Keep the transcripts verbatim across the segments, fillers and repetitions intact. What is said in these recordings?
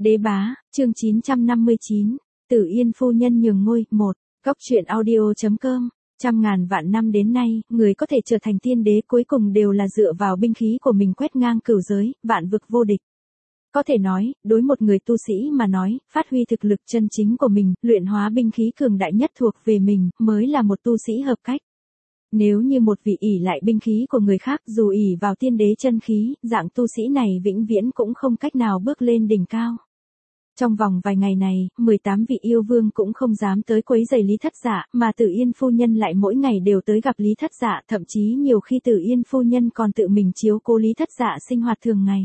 Đế bá, chương chín trăm năm mươi chín, Tử Yên phu nhân nhường ngôi, một, Cốc truyện audio chấm com. Trăm ngàn vạn năm đến nay, người có thể trở thành tiên đế cuối cùng đều là dựa vào binh khí của mình quét ngang cửu giới, vạn vực vô địch. Có thể nói, đối một người tu sĩ mà nói, phát huy thực lực chân chính của mình, luyện hóa binh khí cường đại nhất thuộc về mình, mới là một tu sĩ hợp cách. Nếu như một vị ỷ lại binh khí của người khác dù ỷ vào tiên đế chân khí, dạng tu sĩ này vĩnh viễn cũng không cách nào bước lên đỉnh cao. Trong vòng vài ngày này, mười tám vị yêu vương cũng không dám tới quấy rầy Lý Thất Dạ, mà Tử Yên phu nhân lại mỗi ngày đều tới gặp Lý Thất Dạ, thậm chí nhiều khi Tử Yên phu nhân còn tự mình chiếu cố Lý Thất Dạ sinh hoạt thường ngày.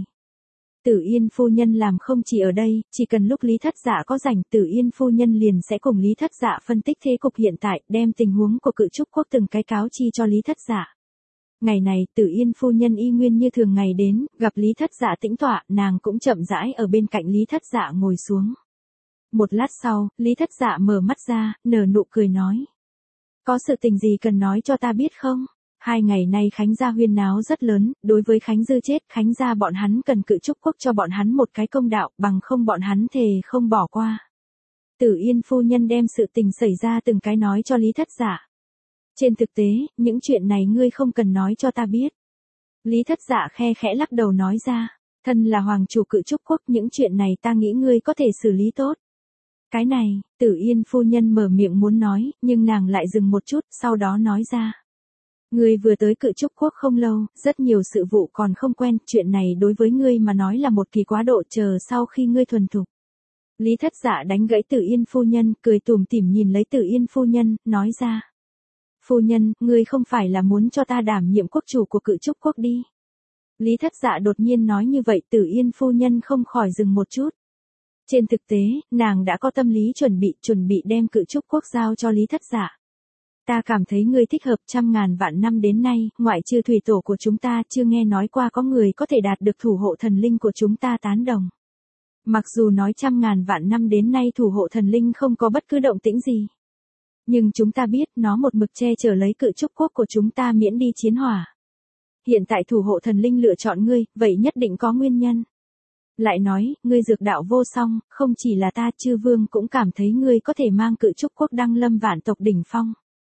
Tử Yên phu nhân làm không chỉ ở đây, chỉ cần lúc Lý Thất Dạ có rảnh, Tử Yên phu nhân liền sẽ cùng Lý Thất Dạ phân tích thế cục hiện tại, đem tình huống của Cự Trúc quốc từng cái cáo chi cho Lý Thất Dạ. Ngày này, Tử Yên phu nhân y nguyên như thường ngày đến, gặp Lý Thất Dạ tĩnh tọa, nàng cũng chậm rãi ở bên cạnh Lý Thất Dạ ngồi xuống. Một lát sau, Lý Thất Dạ mở mắt ra, nở nụ cười nói: "Có sự tình gì cần nói cho ta biết không? Hai ngày nay Khánh gia huyên náo rất lớn, đối với Khánh Dư chết, Khánh gia bọn hắn cần Cự Trúc quốc cho bọn hắn một cái công đạo, bằng không bọn hắn thề không bỏ qua." Tử Yên phu nhân đem sự tình xảy ra từng cái nói cho Lý Thất Dạ. "Trên thực tế, những chuyện này ngươi không cần nói cho ta biết." Lý Thất Dạ khe khẽ lắc đầu nói ra: "Thân là hoàng chủ Cự Trúc quốc, những chuyện này ta nghĩ ngươi có thể xử lý tốt." Cái này, Tử Yên phu nhân mở miệng muốn nói, nhưng nàng lại dừng một chút, sau đó nói ra: "Ngươi vừa tới Cự Trúc quốc không lâu, rất nhiều sự vụ còn không quen, chuyện này đối với ngươi mà nói là một kỳ quá độ, chờ sau khi ngươi thuần thục." Lý Thất Dạ đánh gãy Tử Yên phu nhân, cười tủm tỉm nhìn lấy Tử Yên phu nhân, nói ra: "Phu nhân, ngươi không phải là muốn cho ta đảm nhiệm quốc chủ của Cự Trúc quốc đi." Lý Thất Dạ đột nhiên nói như vậy, Tử Yên phu nhân không khỏi dừng một chút. Trên thực tế, nàng đã có tâm lý chuẩn bị, chuẩn bị đem Cự Trúc quốc giao cho Lý Thất Dạ. "Ta cảm thấy ngươi thích hợp, trăm ngàn vạn năm đến nay, ngoại trừ thủy tổ của chúng ta, chưa nghe nói qua có người có thể đạt được thủ hộ thần linh của chúng ta tán đồng. Mặc dù nói trăm ngàn vạn năm đến nay thủ hộ thần linh không có bất cứ động tĩnh gì, nhưng chúng ta biết nó một mực che chở lấy Cự Trúc quốc của chúng ta miễn đi chiến hỏa. Hiện tại thủ hộ thần linh lựa chọn ngươi, vậy nhất định có nguyên nhân. Lại nói, ngươi dược đạo vô song, không chỉ là ta, chư vương cũng cảm thấy ngươi có thể mang Cự Trúc quốc đăng lâm vạn tộc đỉnh phong."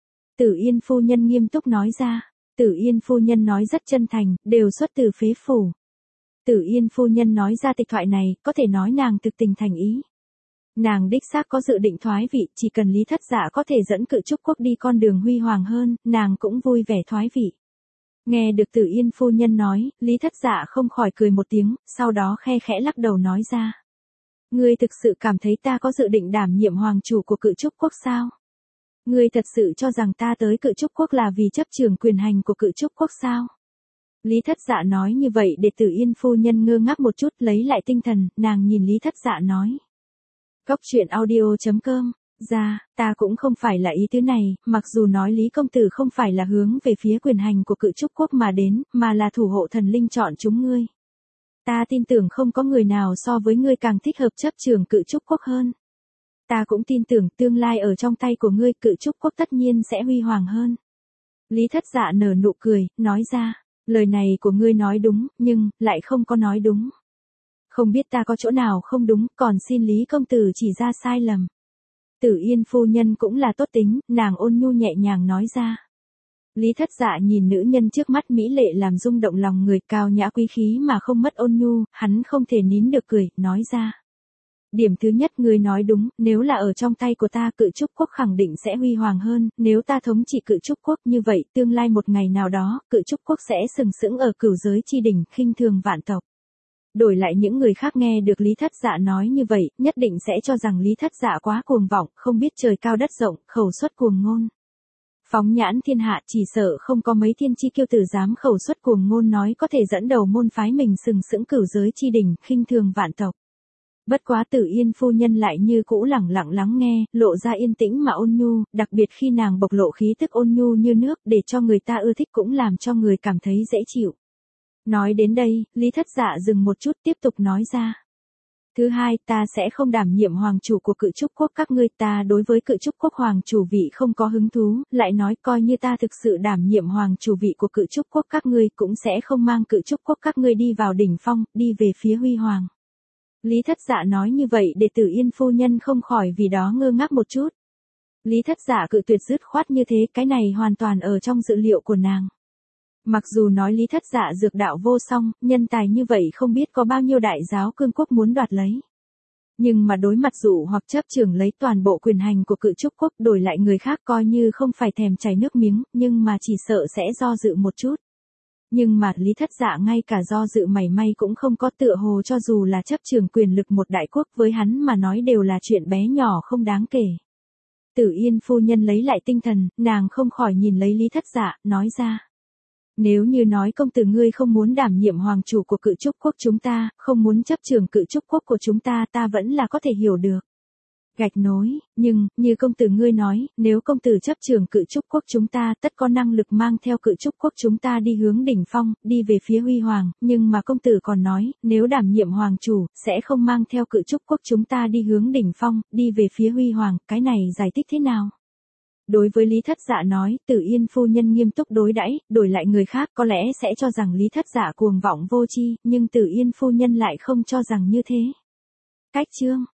Tử Yên phu nhân nghiêm túc nói ra. Tử Yên phu nhân nói rất chân thành, đều xuất từ phế phủ. Tử Yên phu nhân nói ra tịch thoại này, có thể nói nàng thực tình thành ý. Nàng đích xác có dự định thoái vị, chỉ cần Lý Thất Dạ có thể dẫn Cự Trúc quốc đi con đường huy hoàng hơn, nàng cũng vui vẻ thoái vị. Nghe được Tử Yên phu nhân nói, Lý Thất Dạ không khỏi cười một tiếng, sau đó khe khẽ lắc đầu nói ra: "Ngươi thực sự cảm thấy ta có dự định đảm nhiệm hoàng chủ của Cự Trúc quốc sao? Ngươi thật sự cho rằng ta tới Cự Trúc quốc là vì chấp trường quyền hành của Cự Trúc quốc sao?" Lý Thất Dạ nói như vậy để Tử Yên phu nhân ngơ ngác một chút, lấy lại tinh thần, nàng nhìn Lý Thất Dạ nói: "Cốc truyện audio chấm com, ra, ta cũng không phải là ý tứ này, mặc dù nói Lý công tử không phải là hướng về phía quyền hành của Cự Trúc quốc mà đến, mà là thủ hộ thần linh chọn chúng ngươi. Ta tin tưởng không có người nào so với ngươi càng thích hợp chấp trường Cự Trúc quốc hơn. Ta cũng tin tưởng tương lai ở trong tay của ngươi, Cự Trúc quốc tất nhiên sẽ huy hoàng hơn." Lý Thất Dạ nở nụ cười, nói ra: "Lời này của ngươi nói đúng, nhưng, lại không có nói đúng. Không biết ta có chỗ nào không đúng, còn xin Lý công tử chỉ ra sai lầm." Tử Yên phu nhân cũng là tốt tính, nàng ôn nhu nhẹ nhàng nói ra. Lý Thất Dạ nhìn nữ nhân trước mắt mỹ lệ làm rung động lòng người, cao nhã quý khí mà không mất ôn nhu, hắn không thể nín được cười, nói ra: "Điểm thứ nhất ngươi nói đúng, nếu là ở trong tay của ta, Cự Trúc quốc khẳng định sẽ huy hoàng hơn, nếu ta thống trị Cự Trúc quốc như vậy, tương lai một ngày nào đó, Cự Trúc quốc sẽ sừng sững ở cửu giới chi đỉnh, khinh thường vạn tộc." Đổi lại những người khác nghe được Lý Thất Dạ nói như vậy, nhất định sẽ cho rằng Lý Thất Dạ quá cuồng vọng, không biết trời cao đất rộng, khẩu xuất cuồng ngôn. Phóng nhãn thiên hạ, chỉ sợ không có mấy thiên chi kiêu tử dám khẩu xuất cuồng ngôn nói có thể dẫn đầu môn phái mình sừng sững cửu giới chi đỉnh, khinh thường vạn tộc. Bất quá Tử Yên phu nhân lại như cũ lẳng lặng lắng nghe, lộ ra yên tĩnh mà ôn nhu, đặc biệt khi nàng bộc lộ khí tức ôn nhu như nước, để cho người ta ưa thích cũng làm cho người cảm thấy dễ chịu. Nói đến đây, Lý Thất Dạ dừng một chút, tiếp tục nói ra: "Thứ hai, ta sẽ không đảm nhiệm hoàng chủ của Cự Trúc quốc các ngươi, ta đối với Cự Trúc quốc hoàng chủ vị không có hứng thú, lại nói coi như ta thực sự đảm nhiệm hoàng chủ vị của Cự Trúc quốc các ngươi cũng sẽ không mang Cự Trúc quốc các ngươi đi vào đỉnh phong, đi về phía huy hoàng. Lý Thất Dạ nói như vậy để Tử Yên phu nhân không khỏi vì đó ngơ ngác một chút. Lý Thất Dạ cự tuyệt dứt khoát như thế, cái này hoàn toàn ở trong dự liệu của nàng. Mặc dù nói Lý Thất Dạ dược đạo vô song, nhân tài như vậy không biết có bao nhiêu đại giáo cương quốc muốn đoạt lấy. Nhưng mà đối mặt dụ hoặc chấp trưởng lấy toàn bộ quyền hành của Cự Trúc quốc đổi lại người khác coi như không phải thèm chảy nước miếng, nhưng mà chỉ sợ sẽ do dự một chút. Nhưng mà Lý Thất Dạ ngay cả do dự mảy may cũng không có, tựa hồ cho dù là chấp trưởng quyền lực một đại quốc với hắn mà nói đều là chuyện bé nhỏ không đáng kể. Tử Yên phu nhân lấy lại tinh thần, nàng không khỏi nhìn lấy Lý Thất Dạ, nói ra. Nếu như nói công tử ngươi không muốn đảm nhiệm hoàng chủ của Cự Trúc quốc chúng ta, không muốn chấp trưởng Cự Trúc quốc của chúng ta, ta vẫn là có thể hiểu được. Gạch nối, nhưng, như công tử ngươi nói, nếu công tử chấp trưởng Cự Trúc quốc chúng ta, tất có năng lực mang theo Cự Trúc quốc chúng ta đi hướng đỉnh phong, đi về phía huy hoàng, nhưng mà công tử còn nói, nếu đảm nhiệm hoàng chủ, sẽ không mang theo Cự Trúc quốc chúng ta đi hướng đỉnh phong, đi về phía huy hoàng, cái này giải thích thế nào? Đối với Lý Thất Dạ nói, Tử Yên phu nhân nghiêm túc đối đãi, đổi lại người khác có lẽ sẽ cho rằng Lý Thất Dạ cuồng vọng vô tri, nhưng Tử Yên phu nhân lại không cho rằng như thế. Cách chương